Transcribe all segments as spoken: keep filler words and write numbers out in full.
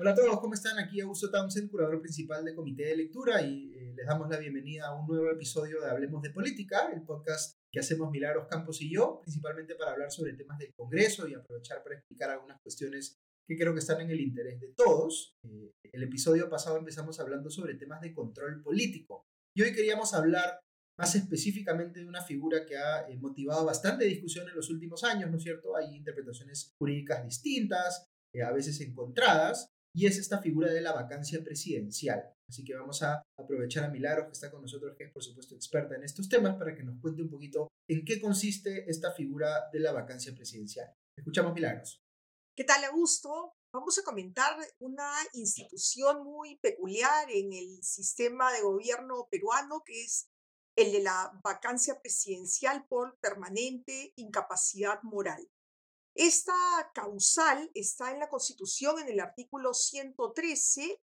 Hola a todos, ¿cómo están? Aquí Augusto Townsend, curador principal de Comité de Lectura, y eh, les damos la bienvenida a un nuevo episodio de Hablemos de Política, el podcast que hacemos Milagros Campos y yo, principalmente para hablar sobre temas del Congreso y aprovechar para explicar algunas cuestiones que creo que están en el interés de todos. Eh, el episodio pasado empezamos hablando sobre temas de control político y hoy queríamos hablar más específicamente de una figura que ha eh, motivado bastante discusión en los últimos años, ¿no es cierto? Hay interpretaciones jurídicas distintas, eh, a veces encontradas, y es esta figura de la vacancia presidencial. Así que vamos a aprovechar a Milagros, que está con nosotros, que es por supuesto experta en estos temas, para que nos cuente un poquito en qué consiste esta figura de la vacancia presidencial. Escuchamos, Milagros. ¿Qué tal, Augusto? Vamos a comentar una institución muy peculiar en el sistema de gobierno peruano, que es el de la vacancia presidencial por permanente incapacidad moral. Esta causal está en la Constitución en el artículo ciento trece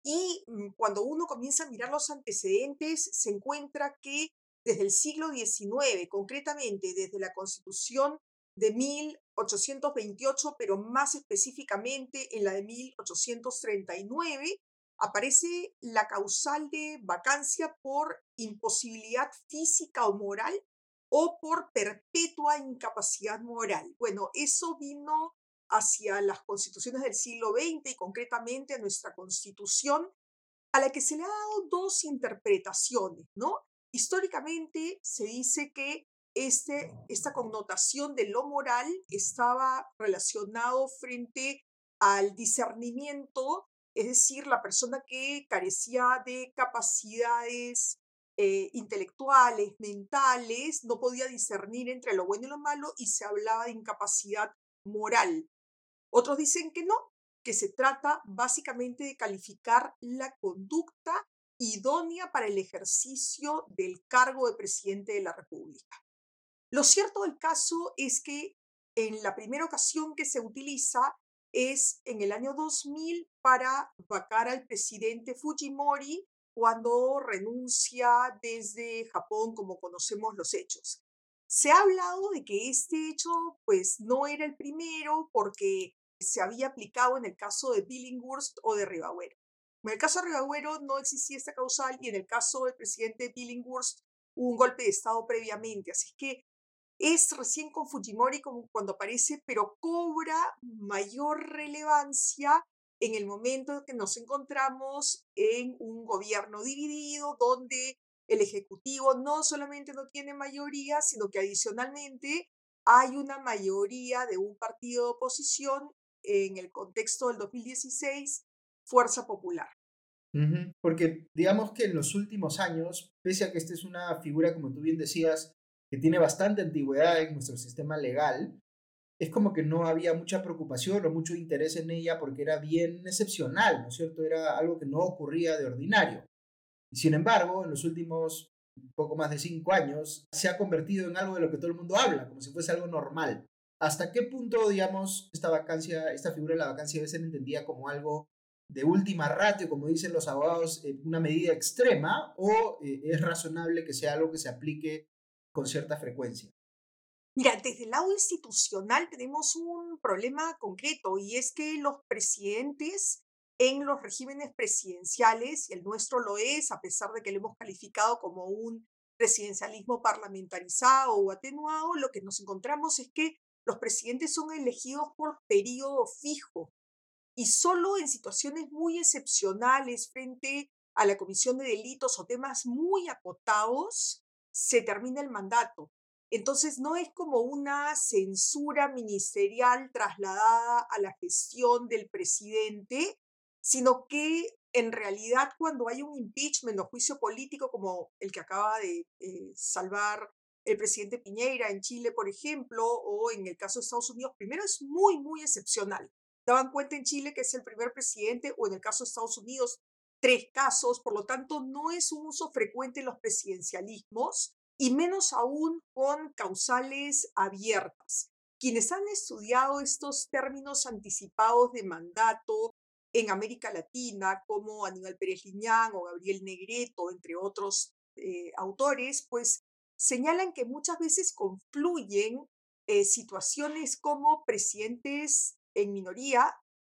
y mm, cuando uno comienza a mirar los antecedentes se encuentra que desde el siglo diecinueve, concretamente desde la Constitución de mil ochocientos veintiocho, pero más específicamente en la de mil ochocientos treinta y nueve, aparece la causal de vacancia por imposibilidad física o moral o por perpetua incapacidad moral. Bueno, eso vino hacia las constituciones del siglo veinte y concretamente a nuestra constitución, a la que se le ha dado dos interpretaciones, ¿no? Históricamente se dice que este, esta connotación de lo moral estaba relacionado frente al discernimiento, es decir, la persona que carecía de capacidades eh, intelectuales, mentales, no podía discernir entre lo bueno y lo malo y se hablaba de incapacidad moral. Otros dicen que no, que se trata básicamente de calificar la conducta idónea para el ejercicio del cargo de presidente de la República. Lo cierto del caso es que en la primera ocasión que se utiliza es en el año dos mil para vacar al presidente Fujimori cuando renuncia desde Japón, como conocemos los hechos. Se ha hablado de que este hecho pues no era el primero porque se había aplicado en el caso de Billinghurst o de Ribagüero. En el caso de Ribagüero no existía esta causal y en el caso del presidente Billinghurst hubo un golpe de Estado previamente. Así que es recién con Fujimori como cuando aparece, pero cobra mayor relevancia en el momento en que nos encontramos en un gobierno dividido, donde el Ejecutivo no solamente no tiene mayoría, sino que adicionalmente hay una mayoría de un partido de oposición en el contexto del dos mil dieciséis, Fuerza Popular. Uh-huh. Porque digamos que en los últimos años, pese a que esta es una figura, como tú bien decías, que tiene bastante antigüedad en nuestro sistema legal, es como que no había mucha preocupación o mucho interés en ella porque era bien excepcional, ¿no es cierto? Era algo que no ocurría de ordinario. Y sin embargo, en los últimos poco más de cinco años, se ha convertido en algo de lo que todo el mundo habla, como si fuese algo normal. ¿Hasta qué punto, digamos, esta vacancia, esta figura de la vacancia debe ser entendida como algo de última ratio, como dicen los abogados, eh, una medida extrema, o eh, es razonable que sea algo que se aplique con cierta frecuencia? Mira, desde el lado institucional tenemos un problema concreto y es que los presidentes en los regímenes presidenciales, y el nuestro lo es, a pesar de que lo hemos calificado como un presidencialismo parlamentarizado o atenuado, lo que nos encontramos es que los presidentes son elegidos por periodo fijo y solo en situaciones muy excepcionales frente a la comisión de delitos o temas muy acotados se termina el mandato. Entonces, no es como una censura ministerial trasladada a la gestión del presidente, sino que en realidad cuando hay un impeachment o juicio político como el que acaba de eh, salvar el presidente Piñera en Chile, por ejemplo, o en el caso de Estados Unidos, primero es muy, muy excepcional. Daban cuenta en Chile que es el primer presidente, o en el caso de Estados Unidos, tres casos, por lo tanto no es un uso frecuente en los presidencialismos y menos aún con causales abiertas. Quienes han estudiado estos términos anticipados de mandato en América Latina, como Aníbal Pérez Liñán o Gabriel Negreto, entre otros eh, autores, pues señalan que muchas veces confluyen eh, situaciones como presidentes en minoría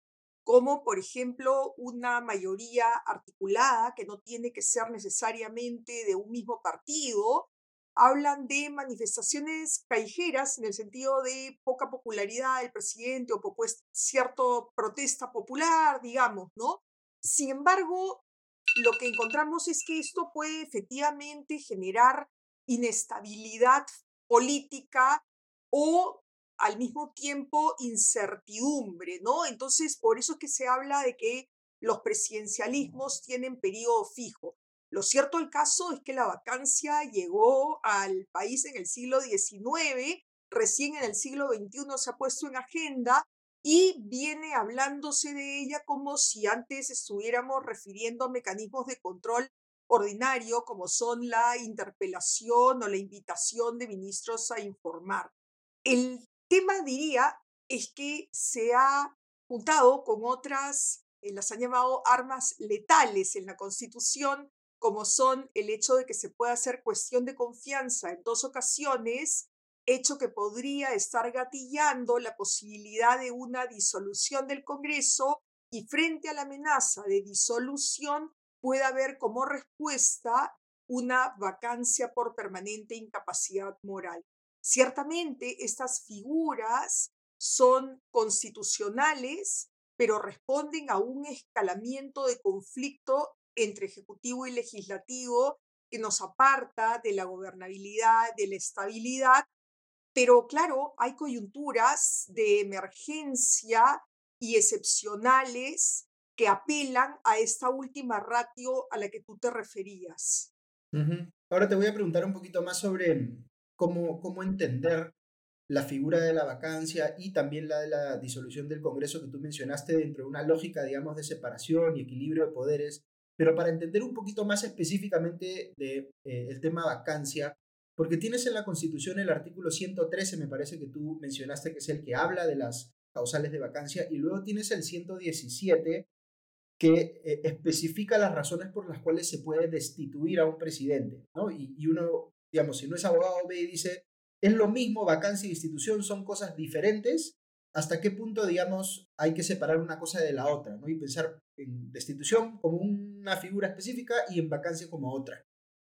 como por ejemplo una mayoría articulada, que no tiene que ser necesariamente de un mismo partido. Hablan de manifestaciones callejeras en el sentido de poca popularidad del presidente o pues, cierta protesta popular, digamos, ¿no? Sin embargo, lo que encontramos es que esto puede efectivamente generar inestabilidad política o al mismo tiempo incertidumbre, ¿no? Entonces, por eso es que se habla de que los presidencialismos tienen periodo fijo. Lo cierto del caso es que la vacancia llegó al país en el siglo diecinueve, recién en el siglo veintiuno se ha puesto en agenda y viene hablándose de ella como si antes estuviéramos refiriendo a mecanismos de control ordinario como son la interpelación o la invitación de ministros a informar. El tema, diría, es que se ha juntado con otras, eh, las han llamado armas letales en la Constitución, como son el hecho de que se pueda hacer cuestión de confianza en dos ocasiones, hecho que podría estar gatillando la posibilidad de una disolución del Congreso y frente a la amenaza de disolución puede haber como respuesta una vacancia por permanente incapacidad moral. Ciertamente, estas figuras son constitucionales, pero responden a un escalamiento de conflicto entre ejecutivo y legislativo que nos aparta de la gobernabilidad, de la estabilidad, pero claro, hay coyunturas de emergencia y excepcionales que apelan a esta última ratio a la que tú te referías. Ujú. Ahora te voy a preguntar un poquito más sobre cómo, cómo entender la figura de la vacancia y también la de la disolución del Congreso que tú mencionaste dentro de una lógica, digamos, de separación y equilibrio de poderes. Pero para entender un poquito más específicamente de, eh, el tema vacancia, porque tienes en la Constitución el artículo ciento trece, me parece que tú mencionaste que es el que habla de las causales de vacancia, y luego tienes el ciento diecisiete que eh, especifica las razones por las cuales se puede destituir a un presidente, ¿no? Y, y uno, digamos, si no es abogado, ve y dice, es lo mismo, vacancia y destitución son cosas diferentes, ¿hasta qué punto, digamos, hay que separar una cosa de la otra, ¿no? Y pensar en destitución como una figura específica y en vacancia como otra.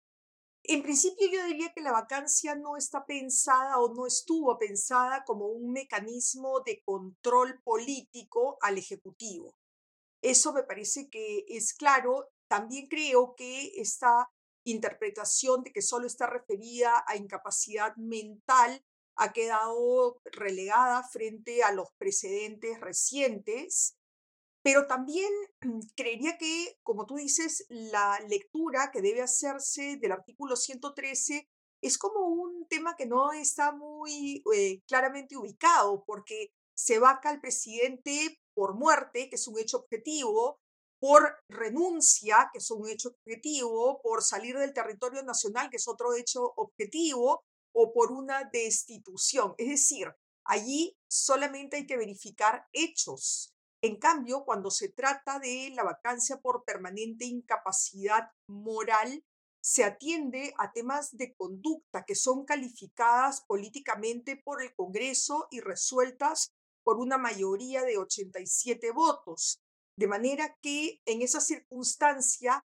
En principio yo diría que la vacancia no está pensada o no estuvo pensada como un mecanismo de control político al Ejecutivo. Eso me parece que es claro. También creo que esta interpretación de que solo está referida a incapacidad mental ha quedado relegada frente a los precedentes recientes, pero también creería que, como tú dices, la lectura que debe hacerse del artículo ciento trece es como un tema que no está muy eh, claramente ubicado, porque se vaca al presidente por muerte, que es un hecho objetivo, por renuncia, que es un hecho objetivo, por salir del territorio nacional, que es otro hecho objetivo, o por una destitución. Es decir, allí solamente hay que verificar hechos. En cambio, cuando se trata de la vacancia por permanente incapacidad moral, se atiende a temas de conducta que son calificadas políticamente por el Congreso y resueltas por una mayoría de ochenta y siete votos. De manera que en esa circunstancia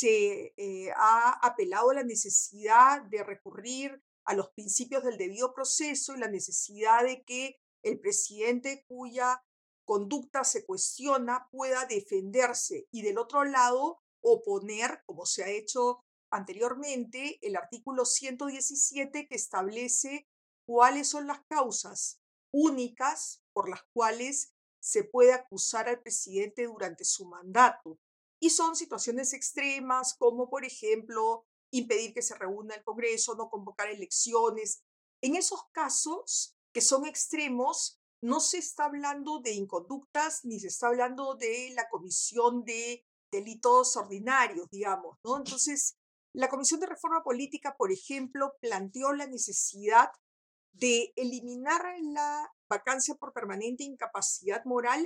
se eh, ha apelado a la necesidad de recurrir a los principios del debido proceso y la necesidad de que el presidente cuya conducta se cuestiona pueda defenderse y del otro lado oponer, como se ha hecho anteriormente, el artículo ciento diecisiete que establece cuáles son las causas únicas por las cuales se puede acusar al presidente durante su mandato. Y son situaciones extremas como, por ejemplo, impedir que se reúna el Congreso, no convocar elecciones. En esos casos que son extremos, no se está hablando de inconductas ni se está hablando de la comisión de delitos ordinarios, digamos, ¿no? Entonces, la Comisión de Reforma Política, por ejemplo, planteó la necesidad de eliminar la vacancia por permanente incapacidad moral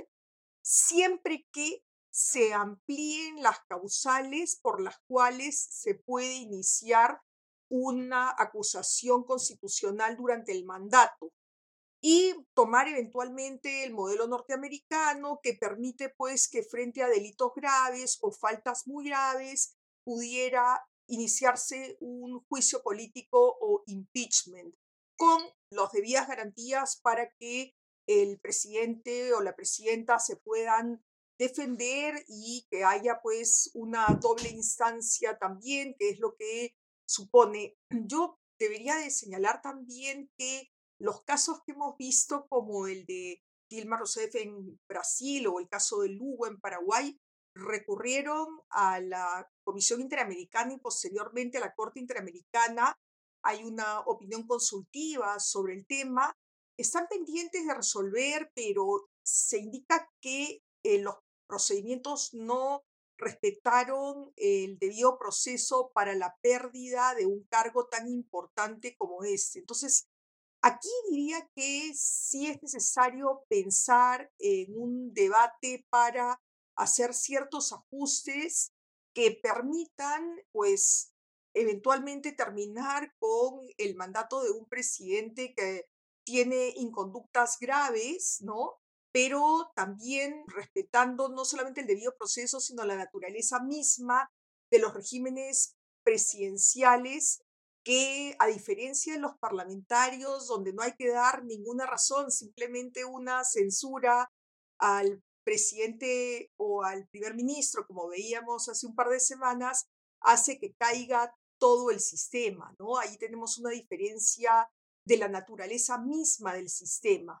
siempre que se amplíen las causales por las cuales se puede iniciar una acusación constitucional durante el mandato. y tomar eventualmente el modelo norteamericano que permite pues que frente a delitos graves o faltas muy graves pudiera iniciarse un juicio político o impeachment con las debidas garantías para que el presidente o la presidenta se puedan defender y que haya pues una doble instancia también, que es lo que supone. Yo debería de señalar también que los casos que hemos visto, como el de Dilma Rousseff en Brasil o el caso de Lugo en Paraguay, recurrieron a la Comisión Interamericana y posteriormente a la Corte Interamericana. Hay una opinión consultiva sobre el tema. Están pendientes de resolver, pero se indica que eh, los procedimientos no respetaron el debido proceso para la pérdida de un cargo tan importante como este. Entonces, aquí diría que sí es necesario pensar en un debate para hacer ciertos ajustes que permitan, pues, eventualmente terminar con el mandato de un presidente que tiene inconductas graves, ¿no? Pero también respetando no solamente el debido proceso, sino la naturaleza misma de los regímenes presidenciales que, a diferencia de los parlamentarios, donde no hay que dar ninguna razón, simplemente una censura al presidente o al primer ministro, como veíamos hace un par de semanas, hace que caiga todo el sistema, ¿no? Ahí tenemos una diferencia de la naturaleza misma del sistema.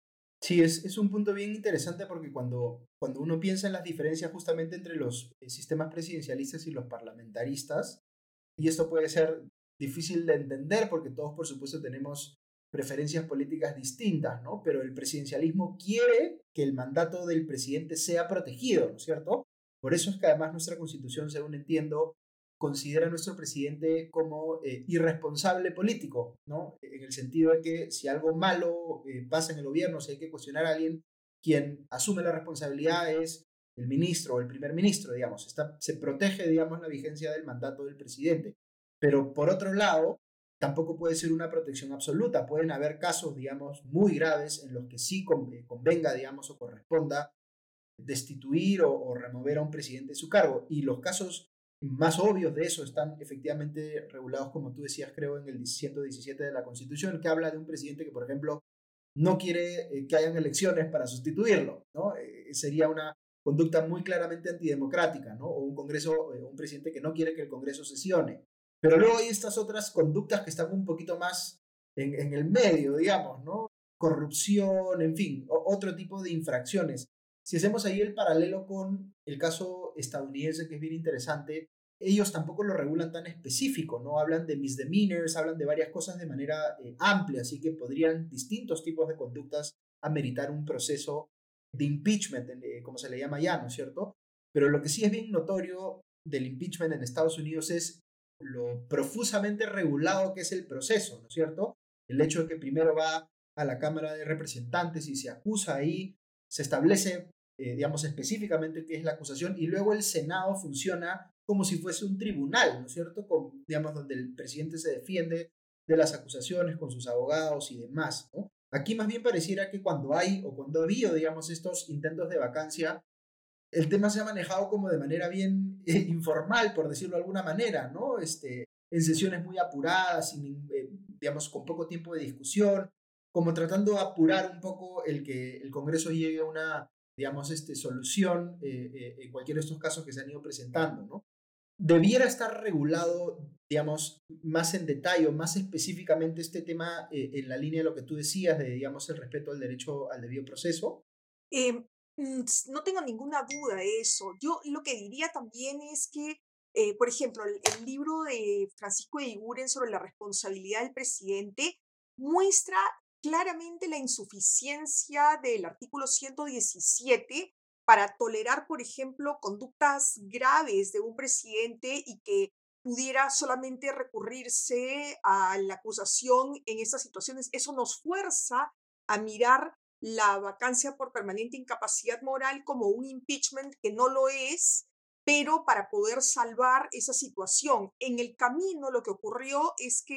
Sí, es, es un punto bien interesante porque cuando, cuando uno piensa en las diferencias justamente entre los eh, sistemas presidencialistas y los parlamentaristas, y esto puede ser difícil de entender porque todos, por supuesto, tenemos preferencias políticas distintas, ¿no? Pero el presidencialismo quiere que el mandato del presidente sea protegido, ¿no es cierto? Por eso es que además nuestra constitución, según entiendo, considera a nuestro presidente como eh, irresponsable político, ¿no? En el sentido de que si algo malo eh, pasa en el gobierno, si hay que cuestionar a alguien, quien asume la responsabilidad es el ministro o el primer ministro, digamos. Está, se protege, digamos, la vigencia del mandato del presidente. Pero por otro lado, tampoco puede ser una protección absoluta. Pueden haber casos, digamos, muy graves en los que sí convenga, digamos, o corresponda destituir o, o remover a un presidente de su cargo. Y los casos más obvios de eso están efectivamente regulados, como tú decías, creo, en el ciento diecisiete de la Constitución, que habla de un presidente que, por ejemplo, no quiere eh, que hayan elecciones para sustituirlo, ¿no? Eh, sería una conducta muy claramente antidemocrática, ¿no? O un Congreso, eh, un presidente que no quiere que el Congreso sesione. Pero luego hay estas otras conductas que están un poquito más en, en el medio, digamos, ¿no? Corrupción, en fin, o, otro tipo de infracciones. Si hacemos ahí el paralelo con el caso estadounidense, que es bien interesante, ellos tampoco lo regulan tan específico, ¿no? Hablan de misdemeanors, hablan de varias cosas de manera eh, amplia, así que podrían distintos tipos de conductas ameritar un proceso de impeachment, eh, como se le llama ya, ¿no es cierto? Pero lo que sí es bien notorio del impeachment en Estados Unidos es lo profusamente regulado que es el proceso, ¿no es cierto? El hecho de que primero va a la Cámara de Representantes y se acusa ahí, se establece, eh, digamos, específicamente qué es la acusación y luego el Senado funciona como si fuese un tribunal, ¿no es cierto? Con, digamos, donde el presidente se defiende de las acusaciones con sus abogados y demás, ¿no? Aquí más bien pareciera que cuando hay o cuando ha habido, digamos, estos intentos de vacancia, el tema se ha manejado como de manera bien eh, informal, por decirlo de alguna manera, ¿no? Este, en sesiones muy apuradas, sin, eh, digamos, con poco tiempo de discusión, como tratando de apurar un poco el que el Congreso llegue a una, digamos, este, solución eh, eh, en cualquiera de estos casos que se han ido presentando, ¿no? Debiera estar regulado, digamos, más en detalle o más específicamente este tema eh, en la línea de lo que tú decías, de, digamos, el respeto al derecho al debido proceso. Em, mm, s- no tengo ninguna duda de eso. Yo lo que diría también es que, eh, por ejemplo, el, el libro de Francisco de Iguren sobre la responsabilidad del presidente muestra claramente la insuficiencia del artículo ciento diecisiete para tolerar, por ejemplo, conductas graves de un presidente y que pudiera solamente recurrirse a la acusación en estas situaciones. Eso nos fuerza a mirar la vacancia por permanente incapacidad moral como un impeachment que no lo es, pero para poder salvar esa situación. En el camino lo que ocurrió es que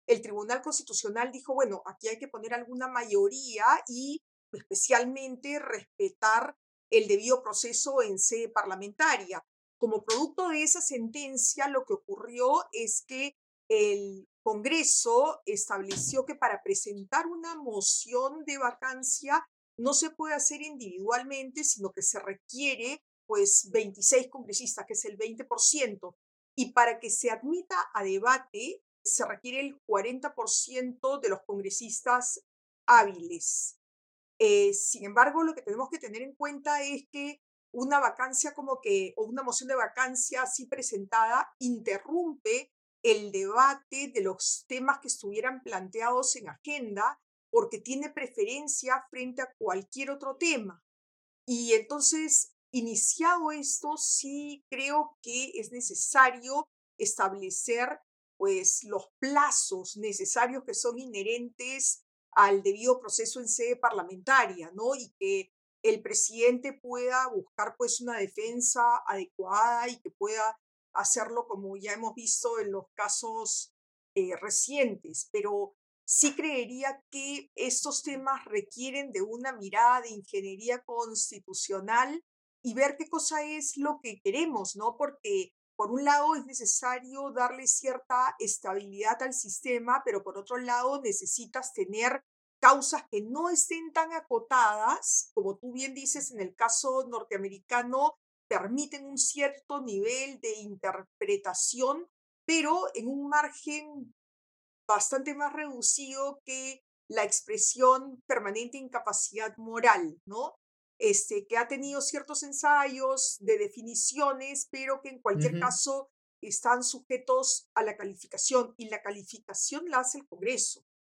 el Tribunal Constitucional dijo, bueno, aquí hay que poner alguna mayoría y especialmente respetar el debido proceso en sede parlamentaria. Como producto de esa sentencia, lo que ocurrió es que el Congreso estableció que para presentar una moción de vacancia no se puede hacer individualmente, sino que se requiere pues veintiséis congresistas, que es el veinte por ciento, y para que se admita a debate se requiere el cuarenta por ciento de los congresistas hábiles. Eh, sin embargo, lo que tenemos que tener en cuenta es que una vacancia como que, o una moción de vacancia así presentada, interrumpe el debate de los temas que estuvieran planteados en agenda porque tiene preferencia frente a cualquier otro tema. Y entonces, iniciado esto, sí creo que es necesario establecer pues los plazos necesarios que son inherentes al debido proceso en sede parlamentaria, ¿no? Y que el presidente pueda buscar pues una defensa adecuada y que pueda hacerlo como ya hemos visto en los casos eh, recientes. Pero sí creería que estos temas requieren de una mirada de ingeniería constitucional y ver qué cosa es lo que queremos, ¿no? Porque por un lado es necesario darle cierta estabilidad al sistema, pero por otro lado necesitas tener causas que no estén tan acotadas, como tú bien dices, en el caso norteamericano, permiten un cierto nivel de interpretación, pero en un margen bastante más reducido que la expresión permanente incapacidad moral, ¿no? Este, que ha tenido ciertos ensayos de definiciones, pero que en cualquier Ujú. caso están sujetos a la calificación y la calificación la hace el Congreso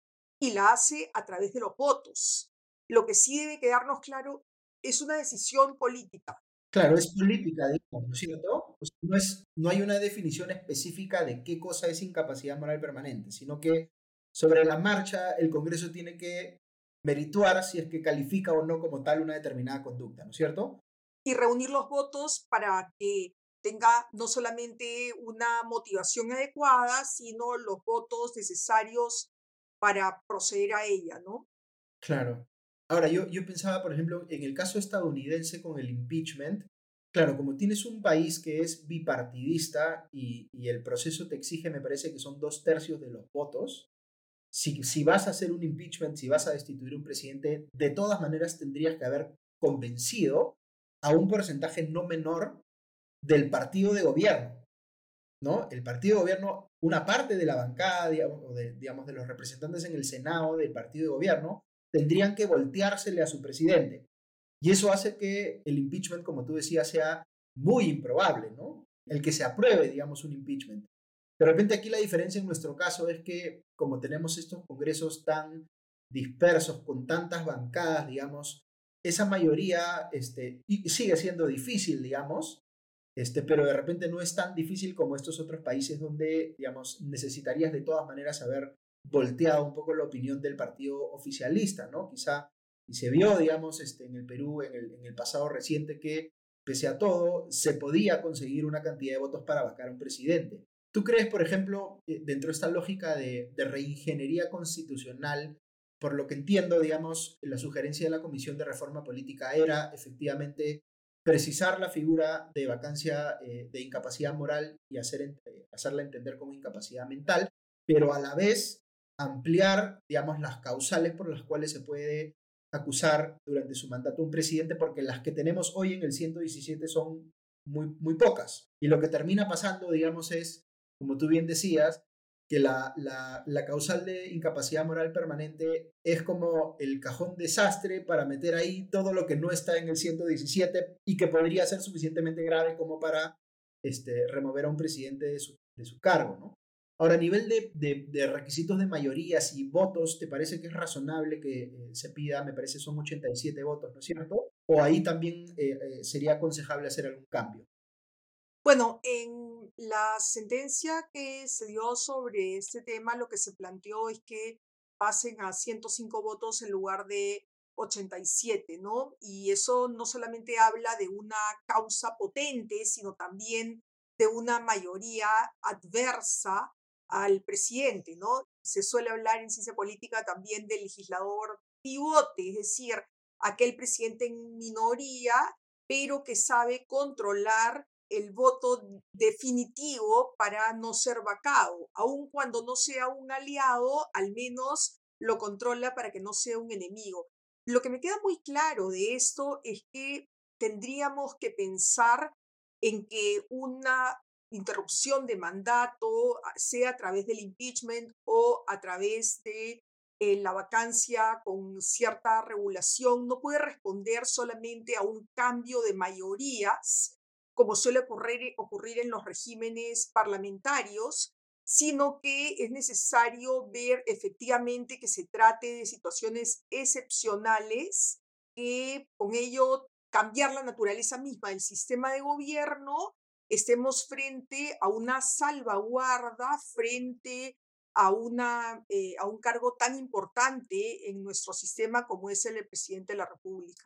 y la hace a través de los votos. Lo que sí debe quedarnos claro es una decisión política. Claro, es política, digamos, ¿no es cierto? O sea, no es, no hay una definición específica de qué cosa es incapacidad moral permanente, sino que sobre la marcha el Congreso tiene que merituar si es que califica o no como tal una determinada conducta, ¿no es cierto? Y reunir los votos para que tenga no solamente una motivación adecuada, sino los votos necesarios para proceder a ella, ¿no? Claro. Ahora, yo, yo pensaba, por ejemplo, en el caso estadounidense con el impeachment, claro, como tienes un país que es bipartidista y, y el proceso te exige, me parece que son dos tercios de los votos, si, si vas a hacer un impeachment, si vas a destituir un presidente, de todas maneras tendrías que haber convencido a un porcentaje no menor del partido de gobierno, ¿no? El partido de gobierno, una parte de la bancada, digamos, o de, digamos, de los representantes en el Senado del partido de gobierno, tendrían que volteársele a su presidente. Y eso hace que el impeachment, como tú decías, sea muy improbable, ¿no? El que se apruebe, digamos, un impeachment. De repente aquí la diferencia en nuestro caso es que como tenemos estos congresos tan dispersos, con tantas bancadas, digamos, esa mayoría este, y sigue siendo difícil, digamos, este, pero de repente no es tan difícil como estos otros países donde, digamos, necesitarías de todas maneras haber volteado un poco la opinión del partido oficialista, ¿no? Quizá, y se vio, digamos, este, en el Perú, en el, en el pasado reciente, que pese a todo, se podía conseguir una cantidad de votos para vacar a un presidente. ¿Tú crees, por ejemplo, eh, dentro de esta lógica de, de reingeniería constitucional, por lo que entiendo, digamos, la sugerencia de la Comisión de Reforma Política era efectivamente precisar la figura de vacancia eh, de incapacidad moral y hacer, eh, hacerla entender como incapacidad mental, pero a la vez ampliar, digamos, las causales por las cuales se puede acusar durante su mandato un presidente, porque las que tenemos hoy en el ciento diecisiete son muy, muy pocas. Y lo que termina pasando, digamos, es, como tú bien decías, que la, la, la, causal de incapacidad moral permanente es como el cajón desastre para meter ahí todo lo que no está en el ciento diecisiete y que podría ser suficientemente grave como para este, remover a un presidente de su, de su cargo, ¿no? Ahora, a nivel de, de, de, requisitos de mayorías y votos, ¿te parece que es razonable que eh, se pida, me parece son ochenta y siete votos, ¿no es cierto? ¿O ahí también eh, eh, sería aconsejable hacer algún cambio? Bueno, en la sentencia que se dio sobre este tema, lo que se planteó es que pasen a ciento cinco votos en lugar de ochenta y siete, ¿no? Y eso no solamente habla de una causa potente, sino también de una mayoría adversa al presidente, ¿no? Se suele hablar en ciencia política también del legislador pivote, es decir, aquel presidente en minoría, pero que sabe controlar el voto definitivo para no ser vacado. Aun cuando no sea un aliado, al menos lo controla para que no sea un enemigo. Lo que me queda muy claro de esto es que tendríamos que pensar en que una interrupción de mandato, ah, sea a través del impeachment o a través de eh, la vacancia con cierta regulación, no puede responder solamente a un cambio de mayorías, como suele ocurrir, ocurrir en los regímenes parlamentarios, sino que es necesario ver efectivamente que se trate de situaciones excepcionales, que con ello cambiar la naturaleza misma del sistema de gobierno, estemos frente a una salvaguarda, frente a, una, eh, a un cargo tan importante en nuestro sistema como es el de presidente de la República.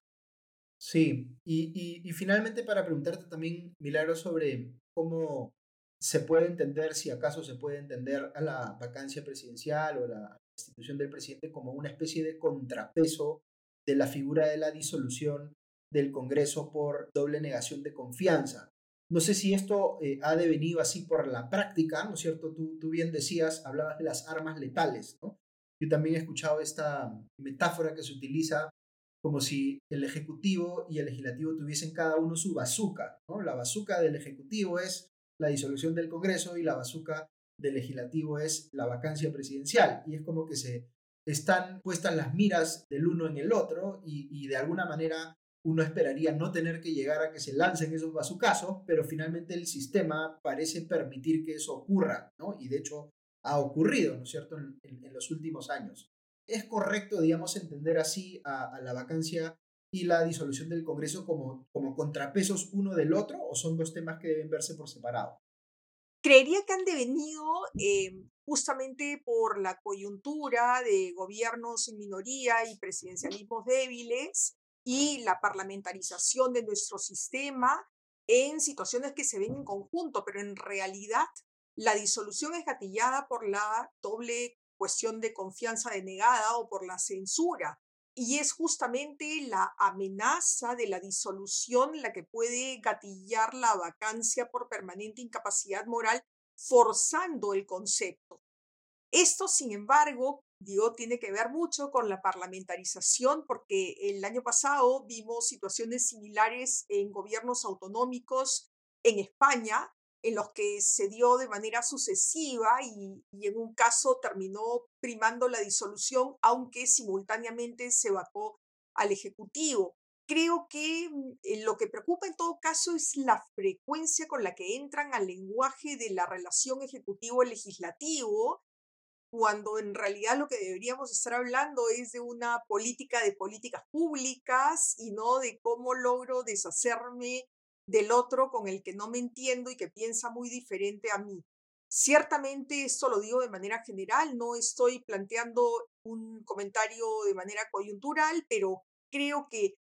Sí, y, y, y finalmente para preguntarte también, Milagro, sobre cómo se puede entender, si acaso se puede entender a la vacancia presidencial o la institución del presidente como una especie de contrapeso de la figura de la disolución del Congreso por doble negación de confianza. No sé si esto eh, ha devenido así por la práctica, ¿no es cierto? Tú, tú bien decías, hablabas de las armas letales, ¿no? Yo también he escuchado esta metáfora que se utiliza como si el Ejecutivo y el Legislativo tuviesen cada uno su bazooka, ¿no? La bazooka del Ejecutivo es la disolución del Congreso y la bazooka del Legislativo es la vacancia presidencial. Y es como que se están puestas las miras del uno en el otro y, y de alguna manera uno esperaría no tener que llegar a que se lancen esos bazucazos, pero finalmente el sistema parece permitir que eso ocurra, ¿no? Y de hecho ha ocurrido, ¿no es cierto?, en, en, en los últimos años. ¿Es correcto, digamos, entender así a, a la vacancia y la disolución del Congreso como, como contrapesos uno del otro o son dos temas que deben verse por separado? Creería que han devenido eh, justamente por la coyuntura de gobiernos en minoría y presidencialismos débiles y la parlamentarización de nuestro sistema en situaciones que se ven en conjunto, pero en realidad la disolución es gatillada por la doble cuestión de confianza denegada o por la censura. Y es justamente la amenaza de la disolución la que puede gatillar la vacancia por permanente incapacidad moral, forzando el concepto. Esto, sin embargo, digo, tiene que ver mucho con la parlamentarización, porque el año pasado vimos situaciones similares en gobiernos autonómicos en España, en los que se dio de manera sucesiva y, y en un caso terminó primando la disolución, aunque simultáneamente se vacó al Ejecutivo. Creo que mm, eh, lo que preocupa en todo caso es la frecuencia con la que entran al lenguaje de la relación ejecutivo-legislativo, cuando en realidad lo que deberíamos estar hablando es de una política de políticas públicas y no de cómo logro deshacerme del otro con el que no me entiendo y que piensa muy diferente a mí. Ciertamente esto lo digo de manera general, no estoy planteando un comentario de manera coyuntural, pero creo que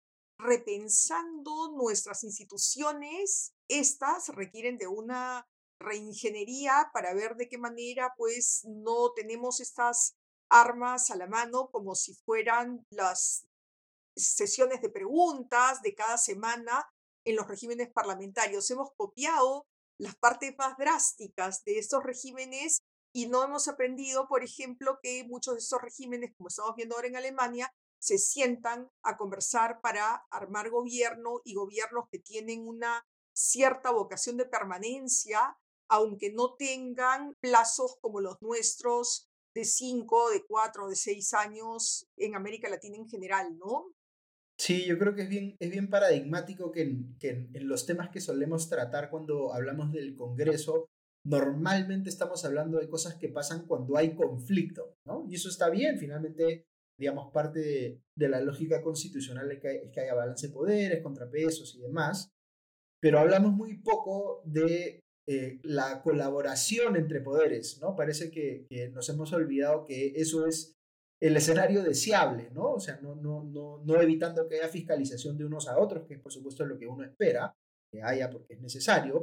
repensando nuestras instituciones, estas requieren de una reingeniería para ver de qué manera pues no tenemos estas armas a la mano como si fueran las sesiones de preguntas de cada semana en los regímenes parlamentarios. Hemos copiado las partes más drásticas de estos regímenes y no hemos aprendido, por ejemplo, que muchos de estos regímenes, como estamos viendo ahora en Alemania, se sientan a conversar para armar gobierno y gobiernos que tienen una cierta vocación de permanencia, aunque no tengan plazos como los nuestros de cinco, de cuatro, de seis años en América Latina en general, ¿no? Sí, yo creo que es bien, es bien paradigmático que, en, que en, en los temas que solemos tratar cuando hablamos del Congreso, normalmente estamos hablando de cosas que pasan cuando hay conflicto, ¿no? Y eso está bien, finalmente, digamos, parte de, de la lógica constitucional es que, es que haya balance de poderes, contrapesos y demás, pero hablamos muy poco de eh, la colaboración entre poderes, ¿no? Parece que, que nos hemos olvidado que eso es el escenario deseable, ¿no? O sea, no, no, no, no evitando que haya fiscalización de unos a otros, que por supuesto es lo que uno espera que haya porque es necesario,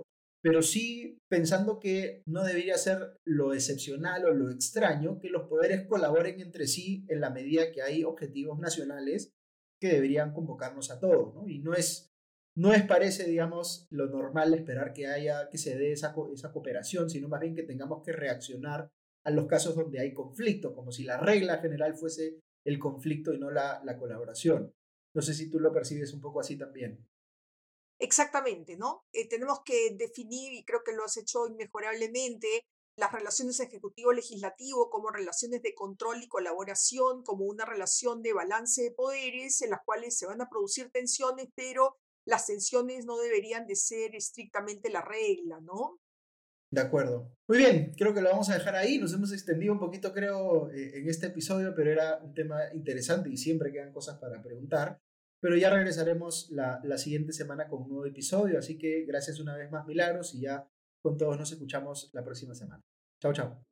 pero sí pensando que no debería ser lo excepcional o lo extraño que los poderes colaboren entre sí en la medida que hay objetivos nacionales que deberían convocarnos a todos, ¿no? Y no es, no es parece, digamos, lo normal esperar que haya, que se dé esa, esa cooperación, sino más bien que tengamos que reaccionar a los casos donde hay conflicto, como si la regla general fuese el conflicto y no la, la colaboración. No sé si tú lo percibes un poco así también. Exactamente, ¿no? Eh, tenemos que definir, y creo que lo has hecho inmejorablemente, las relaciones ejecutivo-legislativo como relaciones de control y colaboración, como una relación de balance de poderes en las cuales se van a producir tensiones, pero las tensiones no deberían de ser estrictamente la regla, ¿no? De acuerdo. Muy bien, creo que lo vamos a dejar ahí. Nos hemos extendido un poquito, creo, eh, en este episodio, pero era un tema interesante y siempre quedan cosas para preguntar. Pero ya regresaremos la, la siguiente semana con un nuevo episodio. Así que gracias una vez más, Milagros, y ya con todos nos escuchamos la próxima semana. Chao, chao.